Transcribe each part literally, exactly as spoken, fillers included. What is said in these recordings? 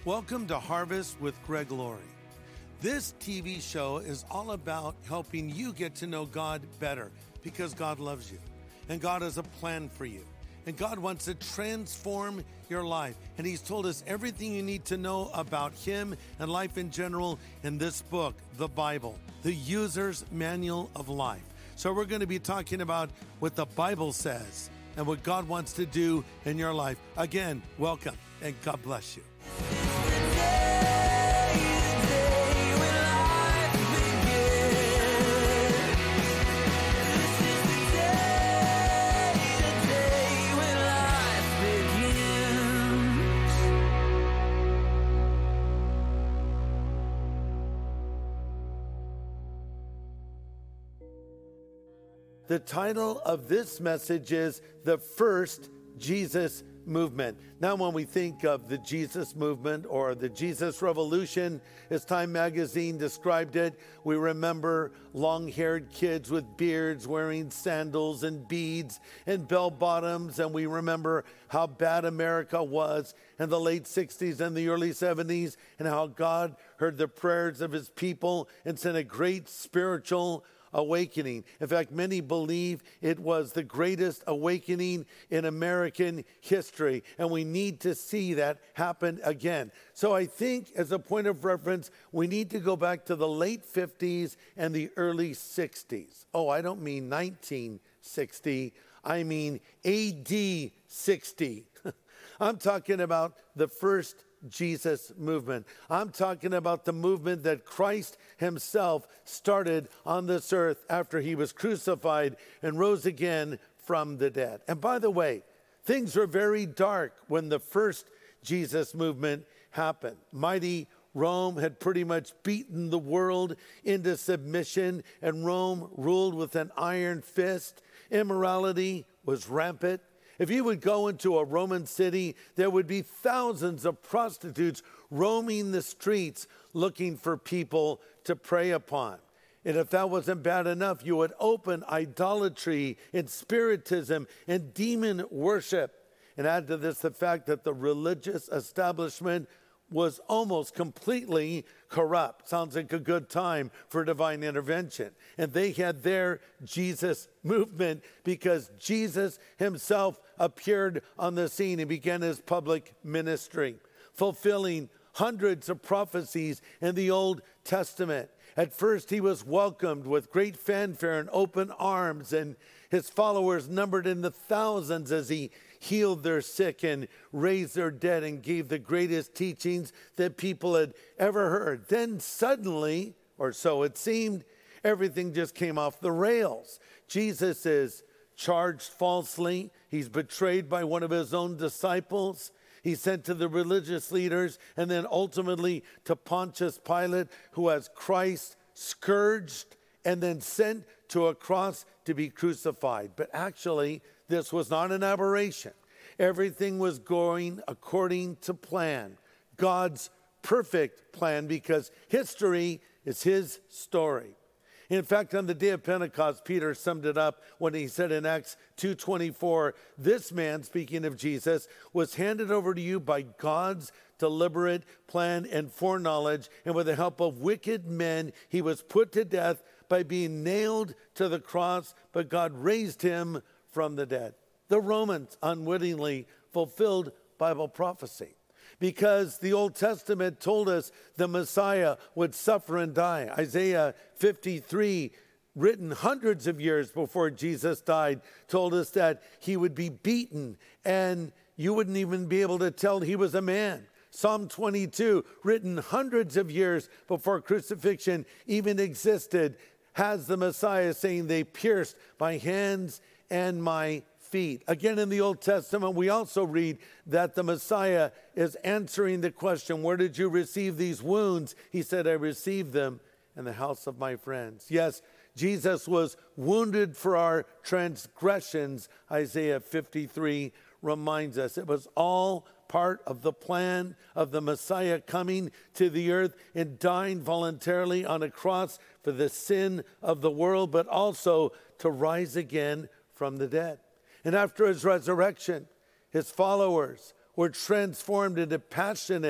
Welcome to Harvest with Greg Laurie. This T V show is all about helping you get to know God better because God loves you and God has a plan for you. And God wants to transform your life. And He's told us everything you need to know about Him and life in general in this book, the Bible, the User's Manual of Life. So we're going to be talking about what the Bible says and what God wants to do in your life. Again, welcome and God bless you. The title of this message is The First Jesus Movement. Now, when we think of the Jesus movement or the Jesus Revolution, as Time magazine described it, we remember long-haired kids with beards wearing sandals and beads and bell-bottoms, and we remember how bad America was in the late sixties and the early seventies, and how God heard the prayers of His people and sent a great spiritual awakening. In fact, many believe it was the greatest awakening in American history, and we need to see that happen again. So I think, as a point of reference, we need to go back to the late fifties and the early sixties. Oh, I don't mean nineteen sixty, I mean A D sixty. I'm talking about the first Jesus movement. I'm talking about the movement that Christ Himself started on this earth after He was crucified and rose again from the dead. And by the way, things were very dark when the first Jesus movement happened. Mighty Rome had pretty much beaten the world into submission, and Rome ruled with an iron fist. Immorality was rampant. If you would go into a Roman city, there would be thousands of prostitutes roaming the streets looking for people to prey upon. And if that wasn't bad enough, you would open idolatry and spiritism and demon worship. And add to this the fact that the religious establishment was almost completely corrupt. Sounds like a good time for divine intervention. And they had their Jesus movement because Jesus Himself appeared on the scene and began His public ministry, fulfilling hundreds of prophecies in the Old Testament. At first, He was welcomed with great fanfare and open arms, and His followers numbered in the thousands as He healed their sick and raised their dead and gave the greatest teachings that people had ever heard. Then suddenly, or so it seemed, everything just came off the rails. Jesus is charged falsely. He's betrayed by one of His own disciples. He's sent to the religious leaders and then ultimately to Pontius Pilate, who has Christ scourged and then sent to a cross to be crucified. But actually, this was not an aberration. Everything was going according to plan, God's perfect plan, because history is His story. In fact, on the day of Pentecost, Peter summed it up when he said in Acts two twenty-four, this man, speaking of Jesus, was handed over to you by God's deliberate plan and foreknowledge, and with the help of wicked men, He was put to death by being nailed to the cross, but God raised Him from the dead. The Romans unwittingly fulfilled Bible prophecy because the Old Testament told us the Messiah would suffer and die. Isaiah fifty-three, written hundreds of years before Jesus died, told us that He would be beaten and you wouldn't even be able to tell He was a man. Psalm twenty-two, written hundreds of years before crucifixion even existed, has the Messiah saying, they pierced my hands and my feet. Again, in the Old Testament, we also read that the Messiah is answering the question, where did you receive these wounds? He said, I received them in the house of my friends. Yes, Jesus was wounded for our transgressions, Isaiah fifty-three reminds us. It was all part of the plan of the Messiah coming to the earth and dying voluntarily on a cross for the sin of the world, but also to rise again from the dead. And after His resurrection, His followers were transformed into passionate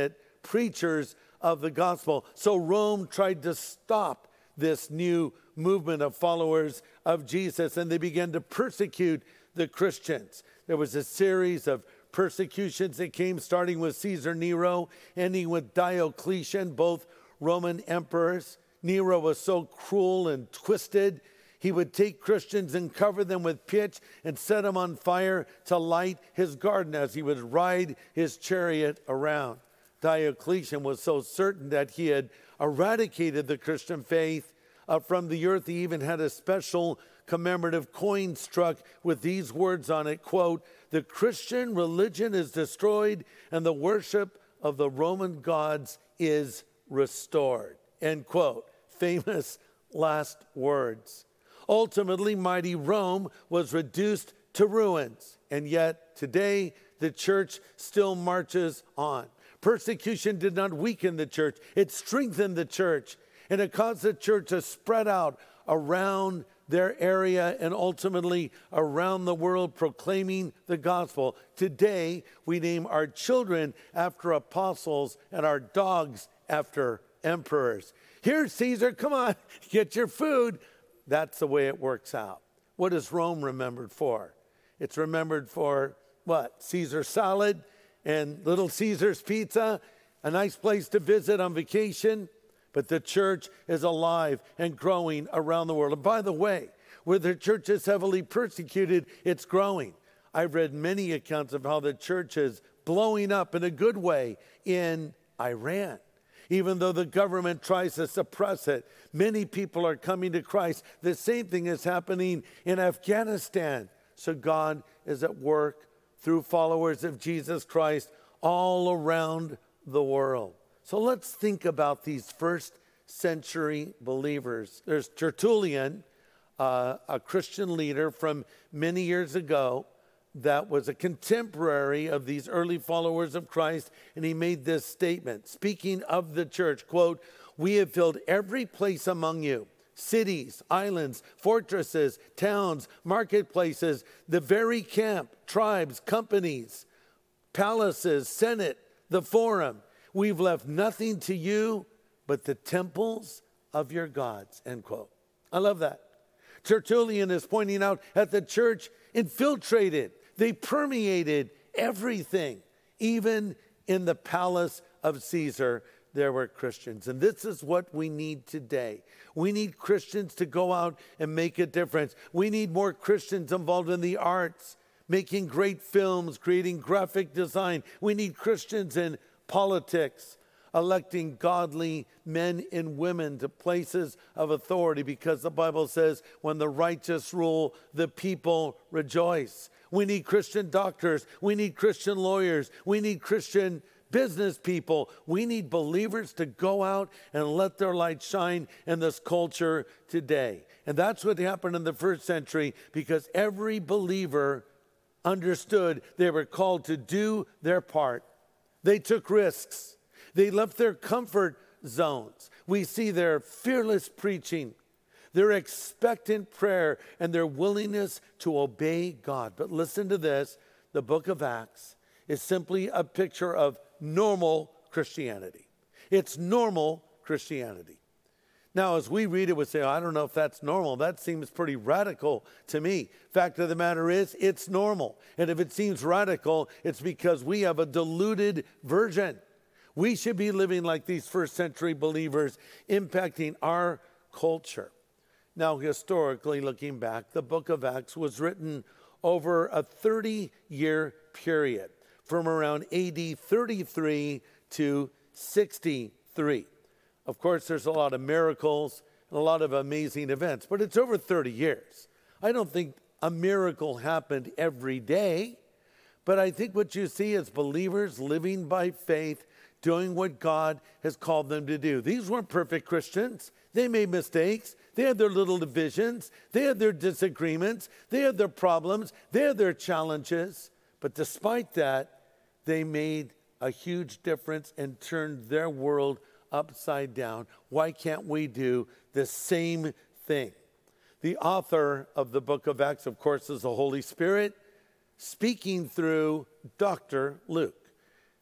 preachers of the gospel. So Rome tried to stop this new movement of followers of Jesus, and they began to persecute the Christians. There was a series of persecutions that came starting with Caesar Nero, ending with Diocletian, both Roman emperors. Nero was so cruel and twisted, he would take Christians and cover them with pitch and set them on fire to light his garden as he would ride his chariot around. Diocletian was so certain that he had eradicated the Christian faith uh, from the earth. He even had a special commemorative coin struck with these words on it, quote, "The Christian religion is destroyed and the worship of the Roman gods is restored," end quote. Famous last words. Ultimately, mighty Rome was reduced to ruins, and yet today the church still marches on. Persecution did not weaken the church, it strengthened the church, and it caused the church to spread out around their area and ultimately around the world, proclaiming the gospel. Today, we name our children after apostles and our dogs after emperors. Here, Caesar, come on, get your food. That's the way it works out. What is Rome remembered for? It's remembered for what? Caesar salad and Little Caesar's pizza, a nice place to visit on vacation. But the church is alive and growing around the world. And by the way, where the church is heavily persecuted, it's growing. I've read many accounts of how the church is blowing up in a good way in Iran. Even though the government tries to suppress it, many people are coming to Christ. The same thing is happening in Afghanistan. So God is at work through followers of Jesus Christ all around the world. So let's think about these first century believers. There's Tertullian, uh, a Christian leader from many years ago that was a contemporary of these early followers of Christ, and he made this statement, speaking of the church, quote, "We have filled every place among you, cities, islands, fortresses, towns, marketplaces, the very camp, tribes, companies, palaces, senate, the forum. We've left nothing to you but the temples of your gods," end quote. I love that. Tertullian is pointing out that the church infiltrated, they permeated everything. Even in the palace of Caesar, there were Christians. And this is what we need today. We need Christians to go out and make a difference. We need more Christians involved in the arts, making great films, creating graphic design. We need Christians in politics, electing godly men and women to places of authority, because the Bible says when the righteous rule, the people rejoice. We need Christian doctors. We need Christian lawyers. We need Christian business people. We need believers to go out and let their light shine in this culture today. And that's what happened in the first century, because every believer understood they were called to do their part. They took risks. They left their comfort zones. We see their fearless preaching, their expectant prayer, and their willingness to obey God. But listen to this. The book of Acts is simply a picture of normal Christianity. It's normal Christianity. Now, as we read it, we say, oh, I don't know if that's normal. That seems pretty radical to me. Fact of the matter is, it's normal. And if it seems radical, it's because we have a diluted version. We should be living like these first century believers, impacting our culture. Now, historically, looking back, the book of Acts was written over a thirty-year period, from around A D thirty-three to sixty-three. Of course, there's a lot of miracles and a lot of amazing events, but it's over thirty years. I don't think a miracle happened every day, but I think what you see is believers living by faith, doing what God has called them to do. These weren't perfect Christians. They made mistakes. They had their little divisions. They had their disagreements. They had their problems. They had their challenges. But despite that, they made a huge difference and turned their world upside down. Why can't we do the same thing? The author of the book of Acts, of course, is the Holy Spirit, speaking through Doctor Luke.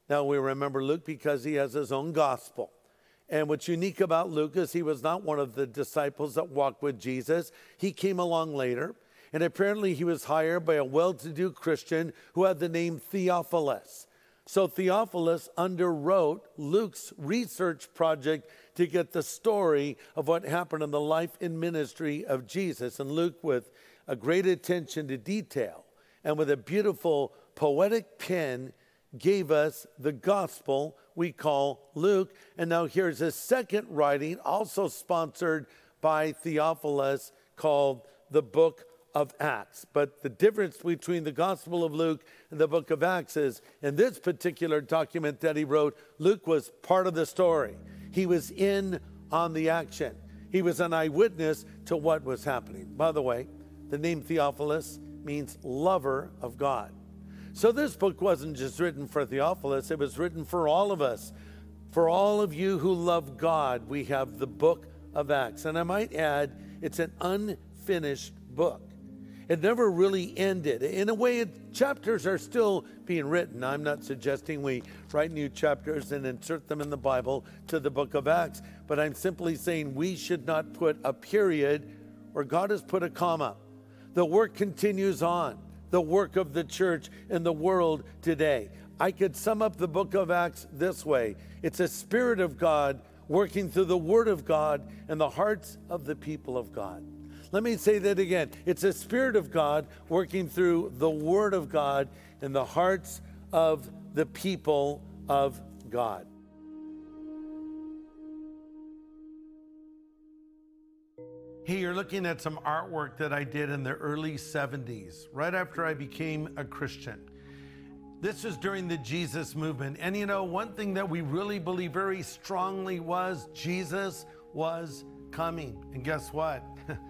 Now we remember Luke because he has his own gospel. And what's unique about Luke is he was not one of the disciples that walked with Jesus. He came along later, and apparently he was hired by a well-to-do Christian who had the name Theophilus. So Theophilus underwrote Luke's research project to get the story of what happened in the life and ministry of Jesus. And Luke, with a great attention to detail and with a beautiful poetic pen, gave us the gospel we call Luke. And now here's a second writing, also sponsored by Theophilus, called the Book of Acts. But the difference between the Gospel of Luke and the Book of Acts is, in this particular document that he wrote, Luke was part of the story. He was in on the action. He was an eyewitness to what was happening. By the way, the name Theophilus means lover of God. So this book wasn't just written for Theophilus, it was written for all of us. For all of you who love God, we have the Book of Acts. And I might add, it's an unfinished book. It never really ended. In a way, it, chapters are still being written. I'm not suggesting we write new chapters and insert them in the Bible to the Book of Acts, but I'm simply saying we should not put a period where God has put a comma. The work continues on, the work of the church in the world today. I could sum up the Book of Acts this way. It's a Spirit of God working through the Word of God in the hearts of the people of God. Let me say that again. It's a Spirit of God working through the Word of God in the hearts of the people of God. Hey, you're looking at some artwork that I did in the early seventies, right after I became a Christian. This was during the Jesus movement. And you know, one thing that we really believe very strongly was Jesus was coming. And guess what?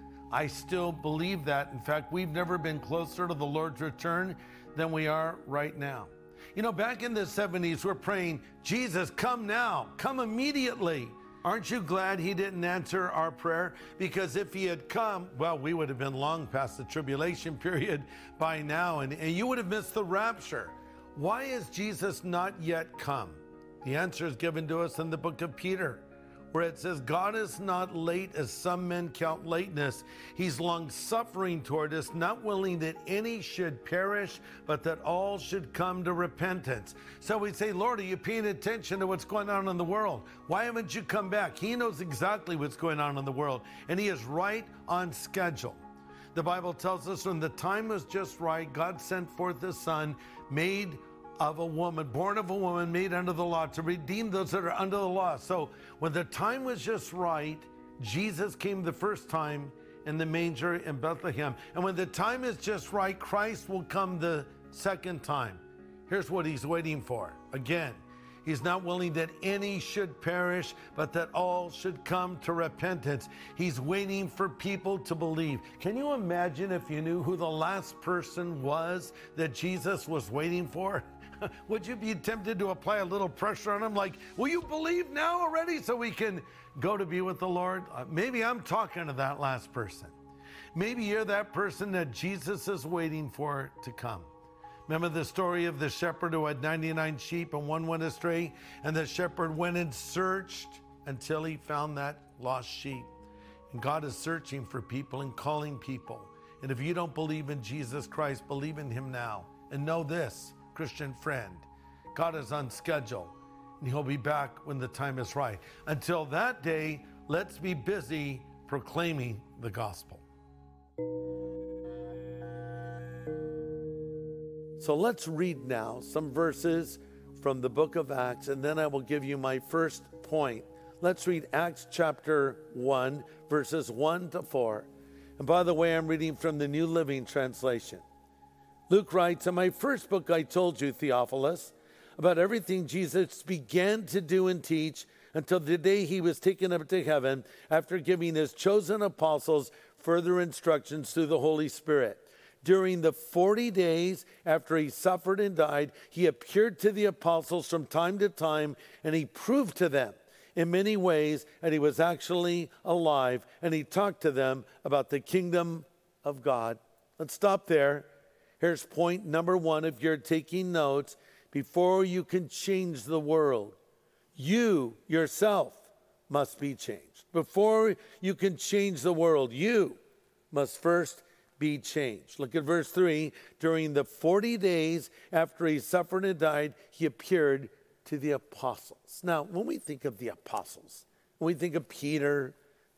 I still believe that. In fact, we've never been closer to the Lord's return than we are right now. You know, back in the seventies, we're praying, Jesus, come now, come immediately. Aren't you glad he didn't answer our prayer? Because if he had come, well, we would have been long past the tribulation period by now, and, and you would have missed the rapture. Why is Jesus not yet come? The answer is given to us in the book of Peter, where it says, God is not late as some men count lateness. He's long-suffering toward us, not willing that any should perish, but that all should come to repentance. So we say, Lord, are you paying attention to what's going on in the world? Why haven't you come back? He knows exactly what's going on in the world, and he is right on schedule. The Bible tells us when the time was just right, God sent forth his Son, made of a woman, born of a woman, made under the law, to redeem those that are under the law. So when the time was just right, Jesus came the first time in the manger in Bethlehem. And when the time is just right, Christ will come the second time. Here's what he's waiting for. Again, he's not willing that any should perish, but that all should come to repentance. He's waiting for people to believe. Can you imagine if you knew who the last person was that Jesus was waiting for? Would you be tempted to apply a little pressure on him? Like, will you believe now already so we can go to be with the Lord? Uh, maybe I'm talking to that last person. Maybe you're that person that Jesus is waiting for to come. Remember the story of the shepherd who had ninety-nine sheep and one went astray, and the shepherd went and searched until he found that lost sheep. And God is searching for people and calling people. And if you don't believe in Jesus Christ, believe in him now. And know this, Christian friend, God is on schedule, and he'll be back when the time is right. Until that day, let's be busy proclaiming the gospel. So let's read now some verses from the book of Acts, and then I will give you my first point. Let's read Acts chapter one, verses one to four. And by the way, I'm reading from the New Living Translation. Luke writes, in my first book I told you, Theophilus, about everything Jesus began to do and teach until the day he was taken up to heaven, after giving his chosen apostles further instructions through the Holy Spirit. During the forty days after he suffered and died, he appeared to the apostles from time to time, and he proved to them in many ways that he was actually alive, and he talked to them about the kingdom of God. Let's stop there. Here's point number one. If you're taking notes, before you can change the world, you yourself must be changed. Before you can change the world, you must first be changed. Look at verse three. During the forty days after he suffered and died, he appeared to the apostles. Now, when we think of the apostles, when we think of Peter,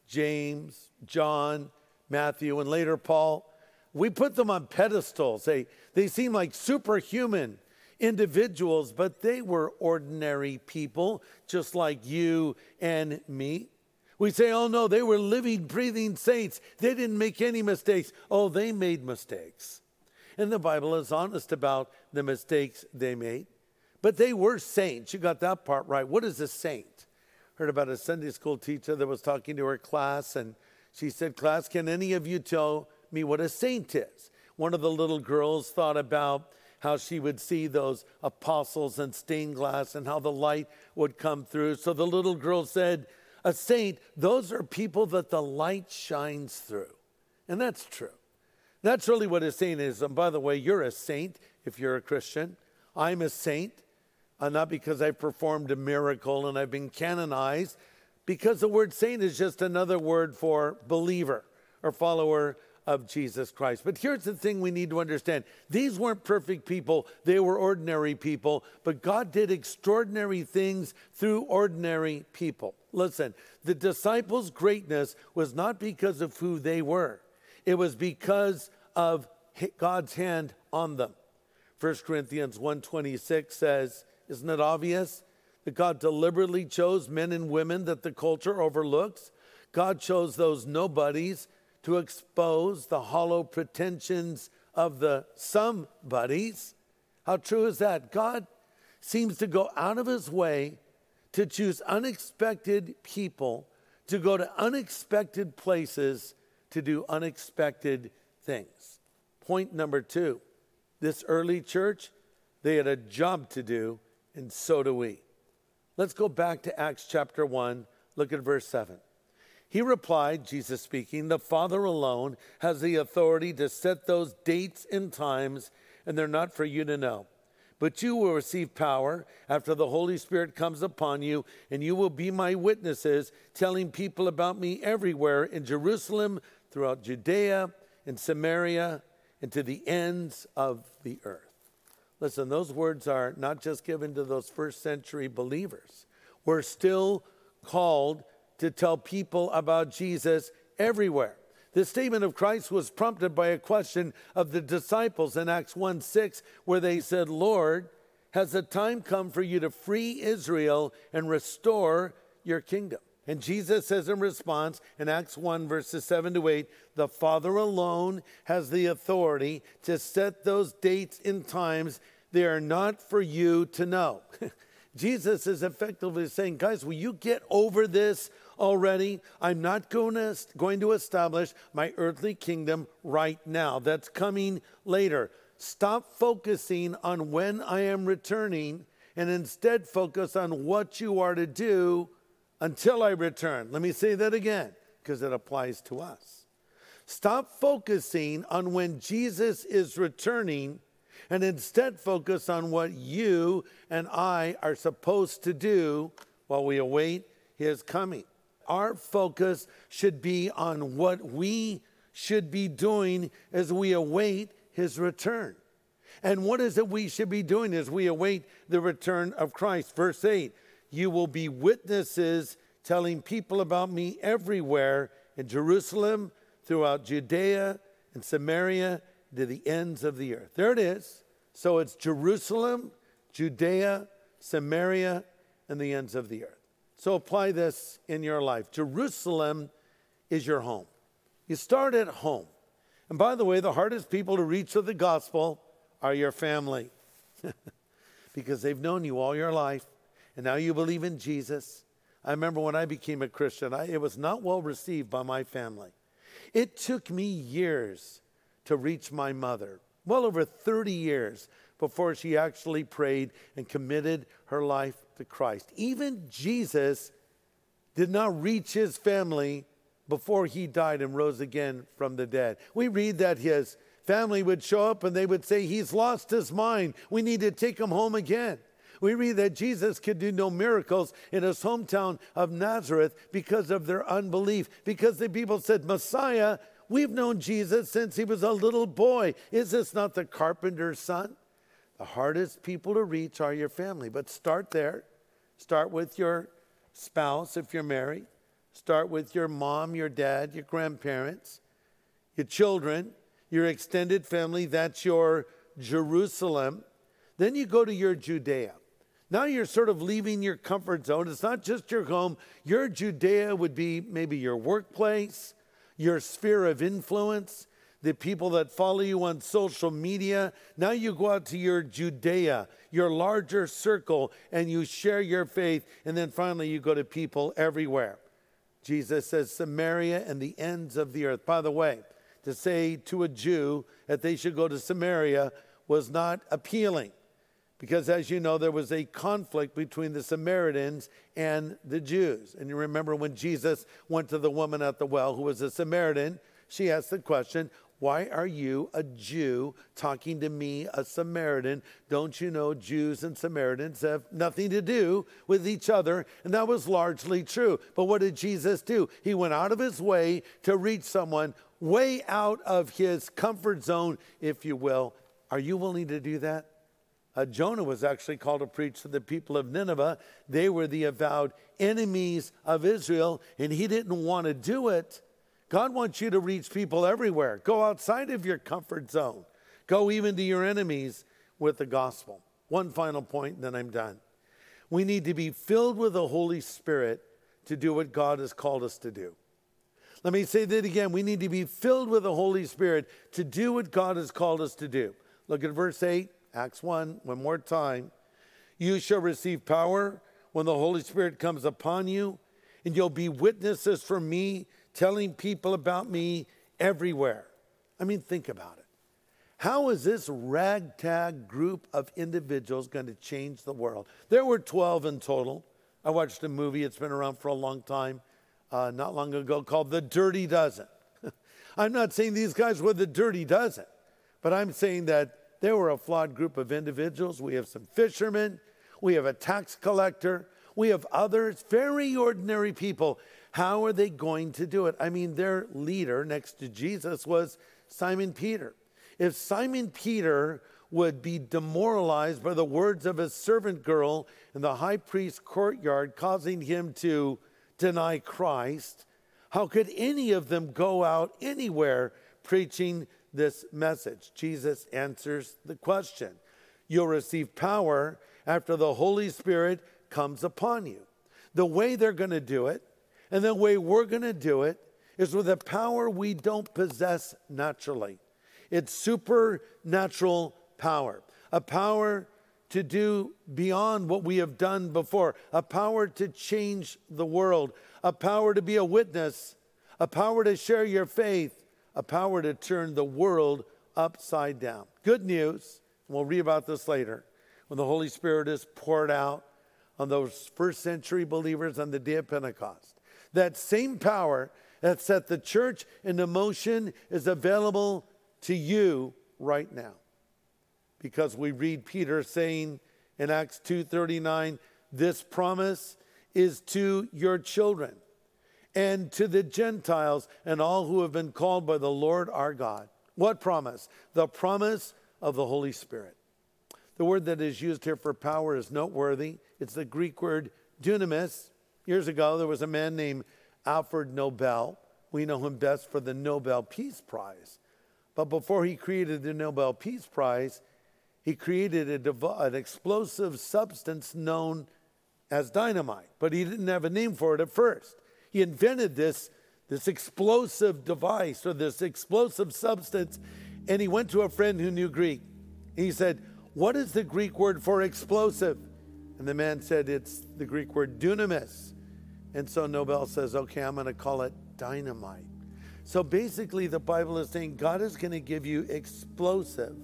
James, John, Matthew, and later Paul, we put them on pedestals. They, they seem like superhuman individuals, but they were ordinary people, just like you and me. We say, oh no, they were living, breathing saints. They didn't make any mistakes. Oh, they made mistakes. And the Bible is honest about the mistakes they made. But they were saints. You got that part right. What is a saint? Heard about a Sunday school teacher that was talking to her class, and she said, class, can any of you tell me what a saint is? One of the little girls thought about how she would see those apostles in stained glass and how the light would come through. So the little girl said, a saint, those are people that the light shines through. And that's true. That's really what a saint is. And by the way, you're a saint if you're a Christian. I'm a saint, uh, not because I've performed a miracle and I've been canonized, because the word saint is just another word for believer or follower of Jesus Christ. But here's the thing we need to understand. These weren't perfect people. They were ordinary people. But God did extraordinary things through ordinary people. Listen, the disciples' greatness was not because of who they were. It was because of God's hand on them. First Corinthians one twenty-six says, isn't it obvious that God deliberately chose men and women that the culture overlooks? God chose those nobodies to expose the hollow pretensions of the somebodies. How true is that? God seems to go out of his way to choose unexpected people, to go to unexpected places, to do unexpected things. Point number two, this early church, they had a job to do, and so do we. Let's go back to Acts chapter one, look at verse seven. He replied, Jesus speaking, the Father alone has the authority to set those dates and times, and they're not for you to know. But you will receive power after the Holy Spirit comes upon you, and you will be my witnesses, telling people about me everywhere in Jerusalem, throughout Judea and Samaria, and to the ends of the earth. Listen, those words are not just given to those first century believers. We're still called to tell people about Jesus everywhere. The statement of Christ was prompted by a question of the disciples in Acts one six, where they said, Lord, has the time come for you to free Israel and restore your kingdom? And Jesus says in response in Acts one verses seven to eight, the Father alone has the authority to set those dates and times. They are not for you to know. Jesus is effectively saying, guys, will you get over this already? I'm not going to, going to establish my earthly kingdom right now. That's coming later. Stop focusing on when I am returning and instead focus on what you are to do until I return. Let me say that again because it applies to us. Stop focusing on when Jesus is returning and instead focus on what you and I are supposed to do while we await his coming. Our focus should be on what we should be doing as we await his return. And what is it we should be doing as we await the return of Christ? Verse eight, you will be witnesses telling people about me everywhere in Jerusalem, throughout Judea and Samaria, to the ends of the earth. There it is. So it's Jerusalem, Judea, Samaria, and the ends of the earth. So apply this in your life. Jerusalem is your home. You start at home. And by the way, the hardest people to reach with the gospel are your family. Because they've known you all your life, and now you believe in Jesus. I remember when I became a Christian, I, it was not well received by my family. It took me years to reach my mother, well over thirty years before she actually prayed and committed her life to Christ. Even Jesus did not reach his family before he died and rose again from the dead. We read that his family would show up and they would say, he's lost his mind. We need to take him home again. We read that Jesus could do no miracles in his hometown of Nazareth because of their unbelief, because the people said, Messiah, we've known Jesus since he was a little boy. Is this not the carpenter's son? The hardest people to reach are your family, but start there. Start with your spouse if you're married. Start with your mom, your dad, your grandparents, your children, your extended family. That's your Jerusalem. Then you go to your Judea. Now you're sort of leaving your comfort zone. It's not just your home. Your Judea would be maybe your workplace, your sphere of influence, the people that follow you on social media. Now you go out to your Judea, your larger circle, and you share your faith. And then finally you go to people everywhere. Jesus says Samaria and the ends of the earth. By the way, to say to a Jew that they should go to Samaria was not appealing. Because as you know, there was a conflict between the Samaritans and the Jews. And you remember when Jesus went to the woman at the well who was a Samaritan, she asked the question, why are you, a Jew, talking to me, a Samaritan? Don't you know Jews and Samaritans have nothing to do with each other? And that was largely true. But what did Jesus do? He went out of his way to reach someone way out of his comfort zone, if you will. Are you willing to do that? Uh, Jonah was actually called to preach to the people of Nineveh. They were the avowed enemies of Israel, and he didn't want to do it. God wants you to reach people everywhere. Go outside of your comfort zone. Go even to your enemies with the gospel. One final point, and then I'm done. We need to be filled with the Holy Spirit to do what God has called us to do. Let me say that again. We need to be filled with the Holy Spirit to do what God has called us to do. Look at verse eight. Acts one, one more time. You shall receive power when the Holy Spirit comes upon you, and you'll be witnesses for me, telling people about me everywhere. I mean, think about it. How is this ragtag group of individuals going to change the world? There were twelve in total. I watched a movie, it's been around for a long time, uh, not long ago, called The Dirty Dozen. I'm not saying these guys were the Dirty Dozen, but I'm saying that they were a flawed group of individuals. We have some fishermen. We have a tax collector. We have others, very ordinary people. How are they going to do it? I mean, their leader next to Jesus was Simon Peter. If Simon Peter would be demoralized by the words of his servant girl in the high priest's courtyard, causing him to deny Christ, how could any of them go out anywhere preaching this message? Jesus answers the question. You'll receive power after the Holy Spirit comes upon you. The way they're going to do it, and the way we're going to do it, is with a power we don't possess naturally. It's supernatural power, a power to do beyond what we have done before, a power to change the world, a power to be a witness, a power to share your faith, a power to turn the world upside down. Good news, and we'll read about this later, when the Holy Spirit is poured out on those first century believers on the day of Pentecost. That same power that set the church into motion is available to you right now. Because we read Peter saying in Acts two thirty-nine, this promise is to your children and to the Gentiles and all who have been called by the Lord our God. What promise? The promise of the Holy Spirit. The word that is used here for power is noteworthy. It's the Greek word dunamis. Years ago, there was a man named Alfred Nobel. We know him best for the Nobel Peace Prize. But before he created the Nobel Peace Prize, he created a dev- an explosive substance known as dynamite. But he didn't have a name for it at first. He invented this, this explosive device or this explosive substance, and he went to a friend who knew Greek. He said, what is the Greek word for explosive? And the man said, it's the Greek word dunamis. And so Nobel says, okay, I'm going to call it dynamite. So basically the Bible is saying God is going to give you explosive,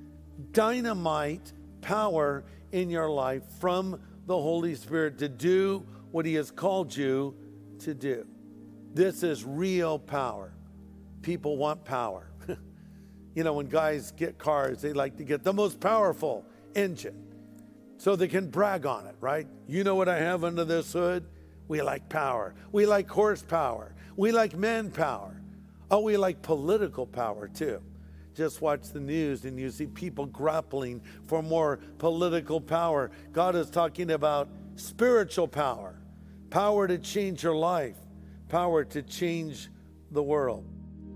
dynamite power in your life from the Holy Spirit to do what he has called you to do. This is real power. People want power. You know, when guys get cars, they like to get the most powerful engine so they can brag on it, right? You know what I have under this hood? We like power. We like horsepower. We like manpower. Oh, we like political power too. Just watch the news and you see people grappling for more political power. God is talking about spiritual power, power to change your life, power to change the world.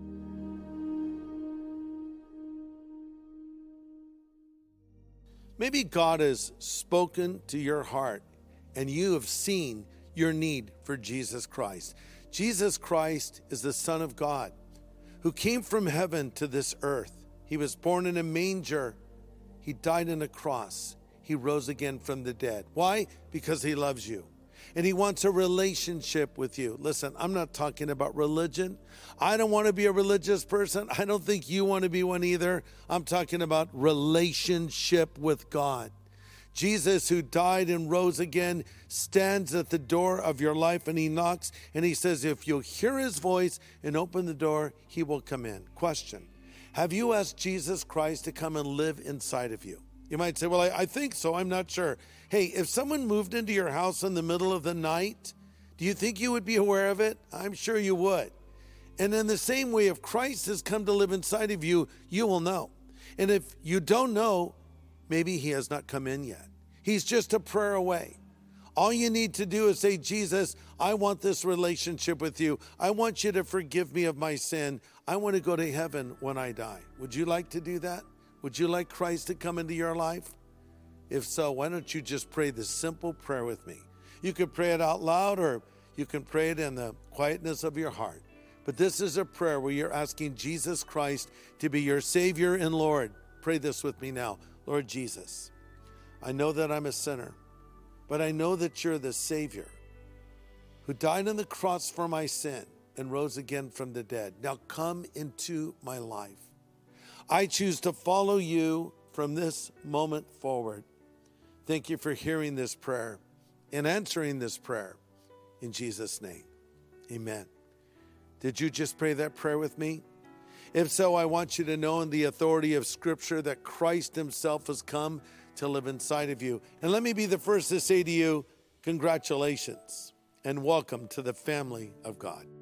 Maybe God has spoken to your heart and you have seen your need for Jesus Christ. Jesus Christ is the Son of God who came from heaven to this earth. He was born in a manger. He died on a cross. He rose again from the dead. Why? Because he loves you. And he wants a relationship with you. Listen, I'm not talking about religion. I don't want to be a religious person. I don't think you want to be one either. I'm talking about relationship with God. Jesus, who died and rose again, stands at the door of your life and he knocks and he says, if you'll hear his voice and open the door, he will come in. Question: have you asked Jesus Christ to come and live inside of you? You might say, well, I, I think so. I'm not sure. Hey, if someone moved into your house in the middle of the night, do you think you would be aware of it? I'm sure you would. And in the same way, if Christ has come to live inside of you, you will know. And if you don't know, maybe he has not come in yet. He's just a prayer away. All you need to do is say, Jesus, I want this relationship with you. I want you to forgive me of my sin. I want to go to heaven when I die. Would you like to do that? Would you like Christ to come into your life? If so, why don't you just pray this simple prayer with me? You could pray it out loud or you can pray it in the quietness of your heart. But this is a prayer where you're asking Jesus Christ to be your Savior and Lord. Pray this with me now. Lord Jesus, I know that I'm a sinner, but I know that you're the Savior who died on the cross for my sin and rose again from the dead. Now come into my life. I choose to follow you from this moment forward. Thank you for hearing this prayer and answering this prayer in Jesus' name. Amen. Did you just pray that prayer with me? If so, I want you to know in the authority of Scripture that Christ himself has come to live inside of you. And let me be the first to say to you, congratulations and welcome to the family of God.